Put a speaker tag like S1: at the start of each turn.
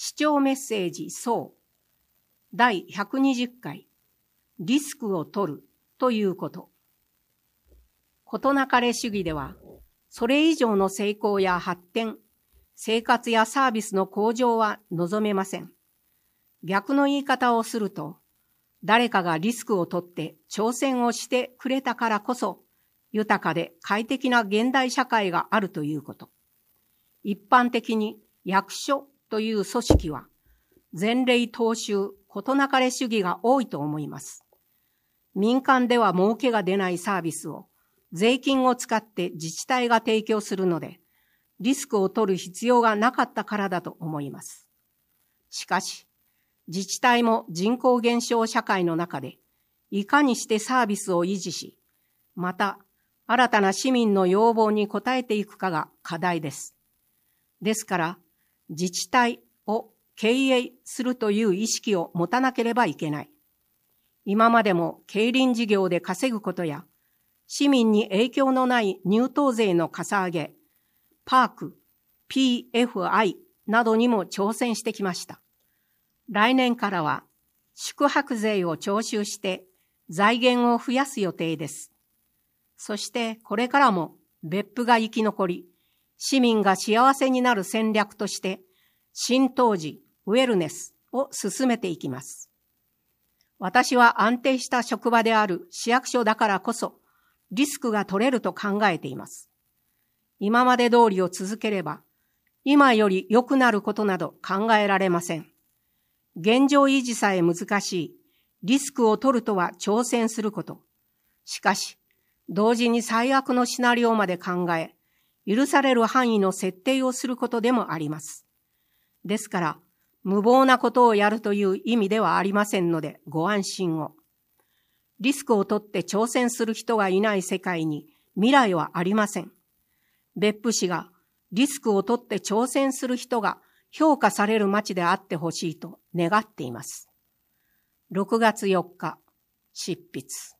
S1: 視聴メッセージ総第120回リスクを取るということ。事なかれ主義では、それ以上の成功や発展、生活やサービスの向上は望めません。逆の言い方をすると、誰かがリスクを取って挑戦をしてくれたからこそ、豊かで快適な現代社会があるということ。一般的に役所という組織は、前例踏襲、事なかれ主義が多いと思います。民間では儲けが出ないサービスを税金を使って自治体が提供するので、リスクを取る必要がなかったからだと思います。しかし、自治体も人口減少社会の中で、いかにしてサービスを維持し、また新たな市民の要望に応えていくかが課題です。ですから、自治体を経営するという意識を持たなければいけない。今までも競輪事業で稼ぐことや、市民に影響のない入島税のかさ上げ、パーク、PFI などにも挑戦してきました。来年からは宿泊税を徴収して財源を増やす予定です。そしてこれからも別府が生き残り、市民が幸せになる戦略として、新湯治、ウェルネスを進めていきます。私は安定した職場である市役所だからこそ、リスクが取れると考えています。今まで通りを続ければ、今より良くなることなど考えられません。現状維持さえ難しい、リスクを取るとは挑戦すること。しかし、同時に最悪のシナリオまで考え、許される範囲の設定をすることでもあります。ですから、無謀なことをやるという意味ではありませんので、ご安心を。リスクを取って挑戦する人がいない世界に未来はありません。別府市がリスクを取って挑戦する人が評価される街であってほしいと願っています。6月4日、執筆。